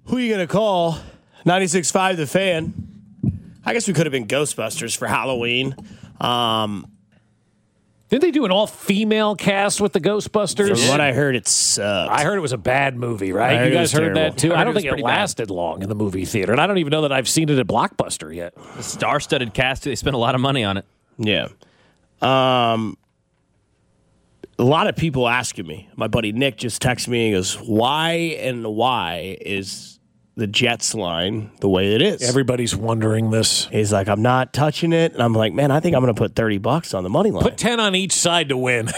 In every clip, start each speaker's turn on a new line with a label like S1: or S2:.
S1: Who are you going to call? 96.5 The Fan. I guess we could have been Ghostbusters for Halloween.
S2: Didn't they do an all-female cast with the Ghostbusters?
S1: From what I heard, it sucked.
S2: I heard it was a bad movie, right? You guys heard that too? I don't think it lasted long in the movie theater, and I don't even know that I've seen it at Blockbuster yet.
S3: The star-studded cast, they spent a lot of money on it.
S1: Yeah. A lot of people asking me. My buddy Nick just texted me and goes, why is the Jets line the way it is?
S2: Everybody's wondering this.
S1: He's like, I'm not touching it. And I'm like, man, I think I'm going to put $30 on the money line.
S2: Put 10 on each side to win.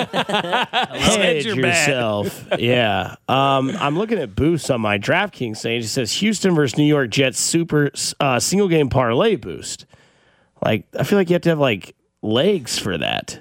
S1: Hedge yourself. Yeah. I'm looking at boosts on my DraftKings page. It says Houston versus New York Jets super single game parlay boost. Like, I feel like you have to have like legs for that.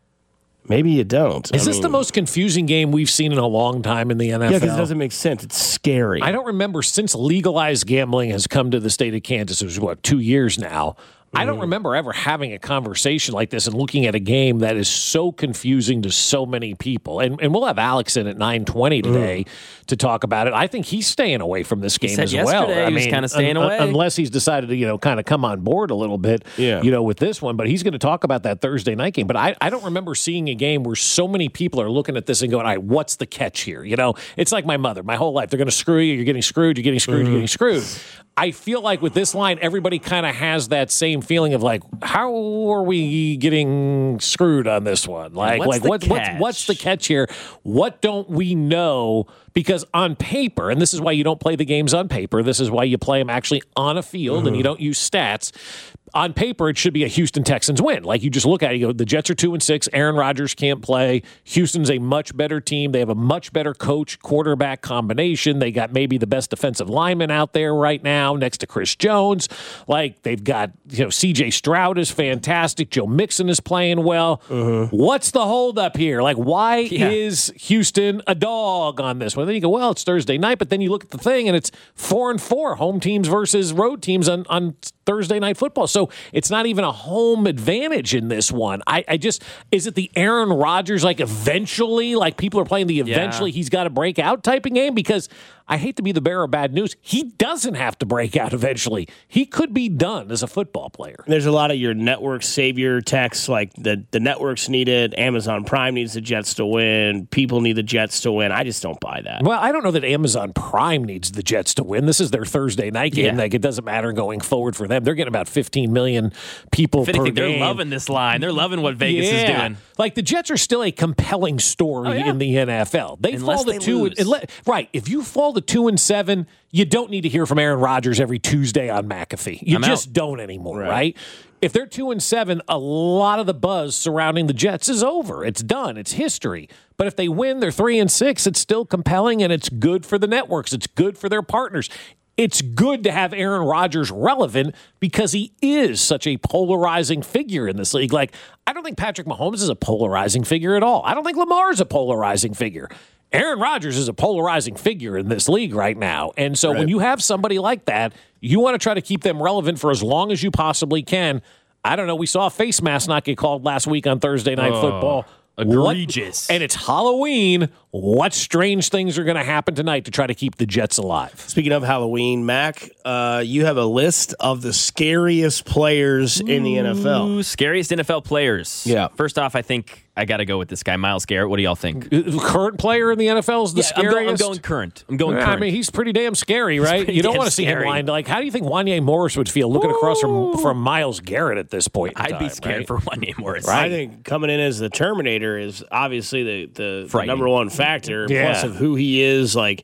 S1: Maybe you don't.
S2: Is this the most confusing game we've seen in a long time in the NFL?
S1: Yeah, because it doesn't make sense. It's scary.
S2: I don't remember since legalized gambling has come to the state of Kansas. It was, 2 years now. I don't remember ever having a conversation like this and looking at a game that is so confusing to so many people. And we'll have Alex in at 9:20 today to talk about it. I think he's staying away from this game as well.
S3: He was kind of staying away.
S2: Unless he's decided to, kind of come on board a little bit, with this one. But he's going to talk about that Thursday night game. But I don't remember seeing a game where so many people are looking at this and going, all right, what's the catch here? It's like my mother. My whole life, they're going to screw you. You're getting screwed. You're getting screwed. You're getting screwed. I feel like with this line, everybody kind of has that same feeling of like, how are we getting screwed on this one? Like, what's the catch here? What don't we know? Because on paper, and this is why you don't play the games on paper, this is why you play them actually on a field and you don't use stats. On paper, it should be a Houston Texans win. Like, you just look at it, you go, the Jets are 2-6. Aaron Rodgers can't play. Houston's a much better team. They have a much better coach, quarterback combination. They got maybe the best defensive lineman out there right now next to Chris Jones. Like, they've got, C.J. Stroud is fantastic. Joe Mixon is playing well. What's the holdup here? Like, why is Houston a dog on this one? Then you go, well, it's Thursday night, but then you look at the thing, and it's 4-4, home teams versus road teams on Thursday Night Football. So it's not even a home advantage in this one. I just, is it the Aaron Rodgers, like eventually, like people are playing the eventually he's got to break out type of game? Because I hate to be the bearer of bad news. He doesn't have to break out eventually. He could be done as a football player.
S1: There's a lot of your network savior texts, like the networks need it. Amazon Prime needs the Jets to win. People need the Jets to win. I just don't buy that.
S2: Well, I don't know that Amazon Prime needs the Jets to win. This is their Thursday night game. Like, it doesn't matter going forward for them. They're getting about 15 million people per game.
S3: They're loving this line. They're loving what Vegas is doing.
S2: Like, the Jets are still a compelling story in the NFL.
S3: Unless they lose.
S2: Right. If you fall to 2-7, you don't need to hear from Aaron Rodgers every Tuesday on McAfee. You just don't anymore, right? If they're 2-7, a lot of the buzz surrounding the Jets is over. It's done. It's history. But if they win, they're 3-6. It's still compelling, and it's good for the networks. It's good for their partners. It's good to have Aaron Rodgers relevant because he is such a polarizing figure in this league. Like, I don't think Patrick Mahomes is a polarizing figure at all. I don't think Lamar is a polarizing figure. Aaron Rodgers is a polarizing figure in this league right now. And so when you have somebody like that, you want to try to keep them relevant for as long as you possibly can. I don't know. We saw a face mask not get called last week on Thursday Night Football.
S3: Egregious.
S2: And it's Halloween. What strange things are going to happen tonight to try to keep the Jets alive?
S1: Speaking of Halloween, Mac, you have a list of the scariest players in the NFL.
S3: Scariest NFL players.
S1: Yeah.
S3: First off, I think I got to go with this guy, Myles Garrett. What do y'all think?
S2: Current player in the NFL is the scariest?
S3: I'm going current. current.
S2: I mean, he's pretty damn scary, right? You don't want to see him lined. Like, how do you think Wanye Morris would feel looking across from Myles Garrett at this point in
S3: I'd
S2: time,
S3: be scared for Wanye Morris.
S1: Right. I think coming in as the Terminator is obviously the number one factor. Plus of who he is. Like,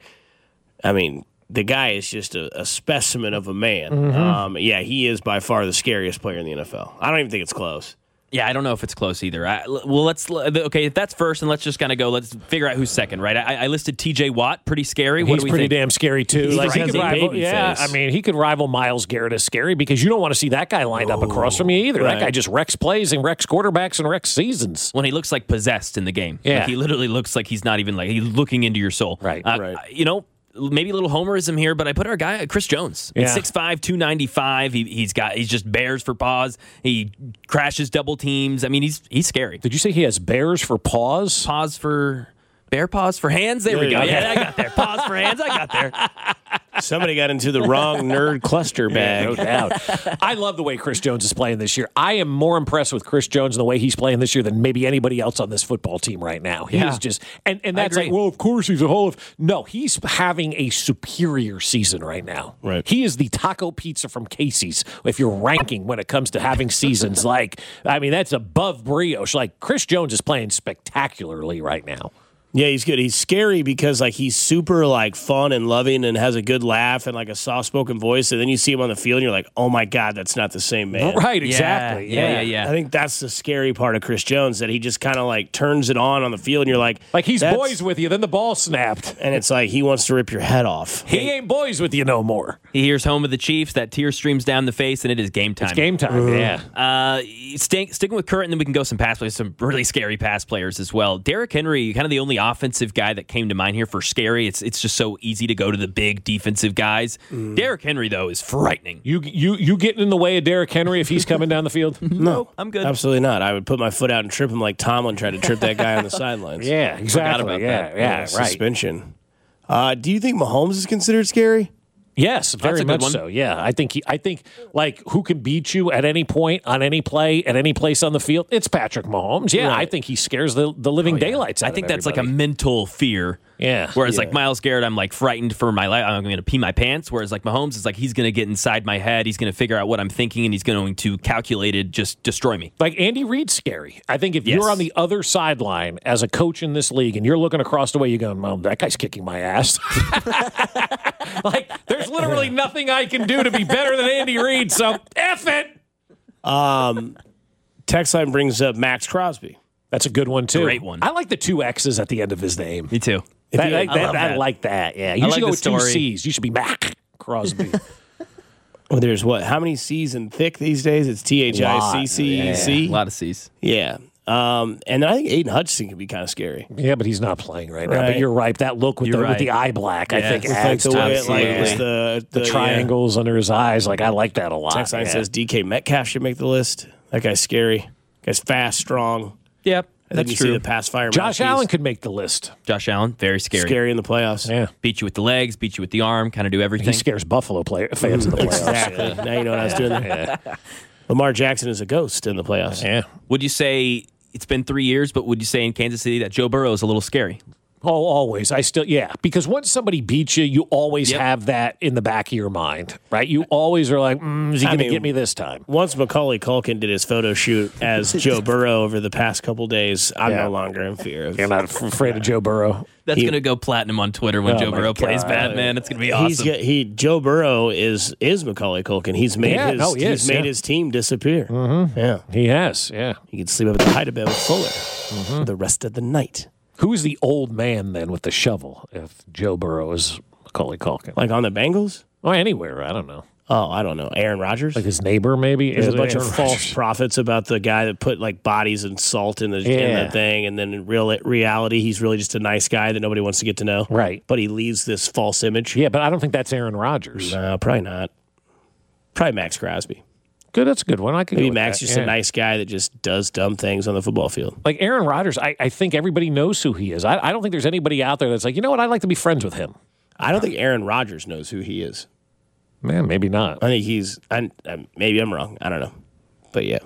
S1: I mean, the guy is just a specimen of a man. He is by far the scariest player in the NFL. I don't even think it's close.
S3: Yeah, I don't know if it's close either. If that's first, and let's just kind of go. Let's figure out who's second, right? I listed T.J. Watt, pretty scary.
S2: He's pretty damn scary too.
S1: He could rival,
S2: I mean, he could rival Myles Garrett as scary because you don't want to see that guy lined up across from you either. Right. That guy just wrecks plays and wrecks quarterbacks and wrecks seasons.
S3: When he looks like possessed in the game, like, he literally looks like he's not even he's looking into your soul,
S2: right?
S3: Maybe a little homerism here, but I put our guy Chris Jones. At 6'5", 295. He's just bears for paws. He crashes double teams. I mean, he's scary.
S2: Did you say he has bears for paws?
S3: Bear paws for hands? There we go. Yeah, I got there. Paws for hands. I got there.
S1: Somebody got into the wrong nerd cluster bag.
S2: No doubt. I love the way Chris Jones is playing this year. I am more impressed with Chris Jones and the way he's playing this year than maybe anybody else on this football team right now. He is just, and that's like, well, of course he's a Hall of. No, he's having a superior season right now.
S1: Right.
S2: He is the taco pizza from Casey's if you're ranking when it comes to having seasons. Like, I mean, that's above brioche. Like, Chris Jones is playing spectacularly right now.
S1: Yeah, he's good. He's scary because like he's super like fun and loving and has a good laugh and like a soft-spoken voice. And then you see him on the field and you're like, oh my God, that's not the same man.
S2: Right, exactly.
S3: Yeah.
S1: I think that's the scary part of Chris Jones, that he just kind of like turns it on the field and you're like
S2: he's boys with you, then the ball snapped.
S1: And it's like he wants to rip your head off.
S2: He ain't boys with you no more.
S3: He hears home of the Chiefs, that tear streams down the face, and it is game time.
S2: It's game time, yeah.
S3: Sticking with Kurt, and then we can go some pass players, some really scary pass players as well. Derrick Henry, kind of the only offensive guy that came to mind here for scary. It's just so easy to go to the big defensive guys. Derrick Henry, though, is frightening.
S2: You getting in the way of Derrick Henry if he's coming down the field?
S1: No,
S3: I'm good.
S1: Absolutely not. I would put my foot out and trip him like Tomlin tried to trip that guy on the sidelines.
S2: Yeah, exactly.
S3: About that.
S2: Yeah, right.
S1: Suspension. Do you think Mahomes is considered scary?
S2: Yes, very much so. Yeah, I think like who can beat you at any point on any play at any place on the field? It's Patrick Mahomes. Yeah, right. I think he scares the living daylights out of
S3: everybody. That's like a mental fear.
S2: Yeah.
S3: Whereas like Myles Garrett, I'm like frightened for my life. I'm going to pee my pants. Whereas like Mahomes is like he's going to get inside my head. He's going to figure out what I'm thinking, and he's going to calculated just destroy me.
S2: Like Andy Reid's scary. I think if you're on the other sideline as a coach in this league and you're looking across the way, you're going, "Well, that guy's kicking my ass." Like there's literally nothing I can do to be better than Andy Reid. So F it.
S1: Text line brings up Max Crosby.
S2: That's a good one too.
S3: Great one.
S2: I like the 2 X's at the end of his name.
S3: Me too.
S2: I like that. Yeah, you should go with 2 C's. You should be Mac Crosby.
S1: Well, there's how many C's in thick these days? It's THICC.
S3: A lot of C's.
S1: Yeah. And then I think Aiden Hutchinson can be kind of scary.
S2: Yeah, but he's not playing right now. But you're right. That look with the eye black, I think, adds
S1: like the way
S2: to it. The triangles under his eyes. Like I like that a lot.
S1: Text line says DK Metcalf should make the list. That guy's scary. Guy's fast, strong.
S3: Yep.
S1: That's true. See the pass fire.
S2: Josh Allen could make the list.
S3: Josh Allen, very scary.
S1: Scary in the playoffs.
S2: Yeah.
S3: Beat you with the legs, beat you with the arm, kind of do everything.
S2: He scares Buffalo fans in the playoffs.
S1: Exactly. Now you know what I was doing there. Yeah. Lamar Jackson is a ghost in the playoffs.
S2: Yeah.
S3: Would you say it's been 3 years, but would you say in Kansas City that Joe Burrow is a little scary?
S2: Oh, always. Because once somebody beats you, you always have that in the back of your mind, right? You always are like, is he going to get me this time?
S1: Once Macaulay Culkin did his photo shoot as Joe Burrow over the past couple days, I'm no longer in fear of.
S2: You're not afraid of Joe Burrow?
S3: That's going to go platinum on Twitter when Joe Burrow plays Batman. It's going to be awesome.
S1: Joe Burrow is Macaulay Culkin. He's made his team disappear.
S2: Mm-hmm. Yeah, he has. Yeah,
S1: he could sleep up at the height of bed with Fuller for the rest of the night.
S2: Who's the old man then with the shovel if Joe Burrow is Macaulay Culkin?
S1: Like on the Bengals?
S2: Or anywhere. I don't know.
S1: Oh, I don't know. Aaron Rodgers?
S2: Like his neighbor, maybe?
S1: There's a bunch of false prophets about the guy that put like bodies and salt in the thing, and then in reality, he's really just a nice guy that nobody wants to get to know.
S2: Right.
S1: But he leaves this false image.
S2: Yeah, but I don't think that's Aaron Rodgers.
S1: No, probably not. Probably Max Crosby.
S2: Good, that's a good one.
S1: Maybe Max just a nice guy that just does dumb things on the football field.
S2: Like Aaron Rodgers, I think everybody knows who he is. I don't think there's anybody out there that's like, you know what, I'd like to be friends with him.
S1: I don't think Aaron Rodgers knows who he is.
S2: Man, maybe not.
S1: I think maybe I'm wrong. I don't know. But yeah.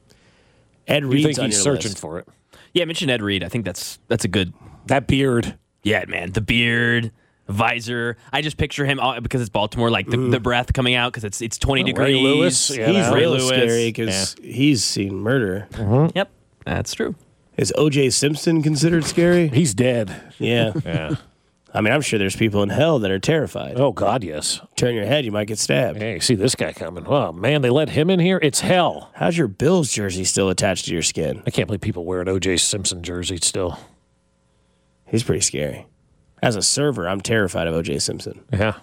S1: Ed Reed's
S2: think he's searching for it?
S3: Yeah, mention Ed Reed. I think that's a good.
S2: That beard.
S3: Yeah, man. The beard. Visor. I just picture him because it's Baltimore, like the breath coming out because it's 20 degrees.
S2: Ray Lewis.
S1: Yeah, he's real scary because he's seen murder.
S3: Mm-hmm. Yep, that's true.
S1: Is O.J. Simpson considered scary?
S2: He's dead.
S1: Yeah.
S2: Yeah.
S1: I mean, I'm sure there's people in hell that are terrified.
S2: Oh, God, yes.
S1: Turn your head, you might get stabbed.
S2: Hey, see this guy coming. Oh, man, they let him in here? It's hell.
S1: How's your Bills jersey still attached to your skin?
S2: I can't believe people wear an O.J. Simpson jersey still.
S1: He's pretty scary. As a server, I'm terrified of O.J. Simpson.
S2: Yeah.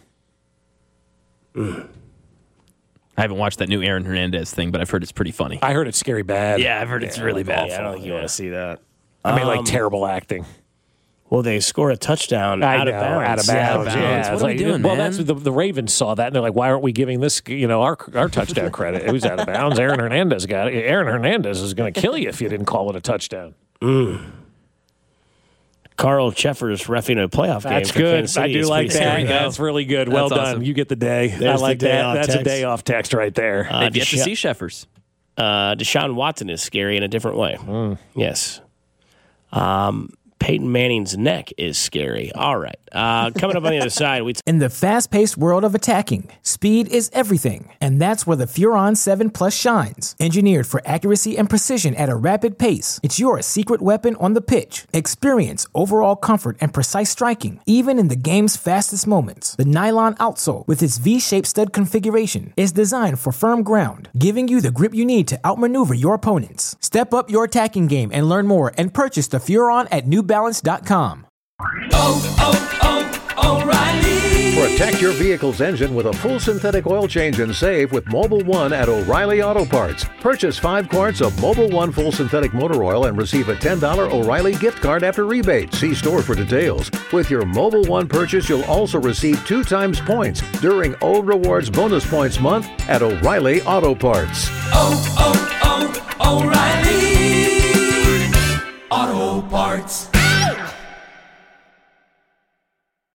S3: I haven't watched that new Aaron Hernandez thing, but I've heard it's pretty funny.
S2: I heard it's scary bad.
S3: Yeah, I've heard it's really bad.
S1: Yeah, I don't think you want to see that.
S2: I mean, like terrible acting.
S1: Well, they score a touchdown out of bounds.
S2: Out of bounds. Yeah.
S3: What are we doing,
S2: well,
S3: man?
S2: that's the Ravens saw that, and they're like, why aren't we giving this, our touchdown credit? It was out of bounds. Aaron Hernandez got it. Aaron Hernandez is going to kill you if you didn't call it a touchdown.
S1: Carl Cheffers reffing a playoff game.
S2: That's good.
S1: Kansas City.
S2: I do like that. That's really good. Well
S3: That's
S2: done.
S3: awesome.
S2: You get the day.
S1: There's
S2: I like
S1: the day
S2: that.
S1: off
S2: That's
S1: text.
S2: a day off text right there.
S3: They've yet to see Sheffers.
S1: Deshaun Watson is scary in a different way. Yes. Peyton Manning's neck is scary. All right. Coming up on the other side,
S4: In the fast-paced world of attacking, speed is everything, and that's where the Furon 7 Plus shines. Engineered for accuracy and precision at a rapid pace, it's your secret weapon on the pitch. Experience overall comfort and precise striking, even in the game's fastest moments. The nylon outsole, with its V-shaped stud configuration, is designed for firm ground, giving you the grip you need to outmaneuver your opponents. Step up your attacking game and learn more and purchase the Furon at NewBalance.com.
S5: O'Reilly. Protect your vehicle's engine with a full synthetic oil change and save with Mobil 1 at O'Reilly Auto Parts. Purchase 5 quarts of Mobil 1 full synthetic motor oil and receive a $10 O'Reilly gift card after rebate. See store for details. With your Mobil 1 purchase, you'll also receive 2 times points during O Rewards Bonus Points Month at O'Reilly Auto Parts.
S6: O'Reilly Auto Parts.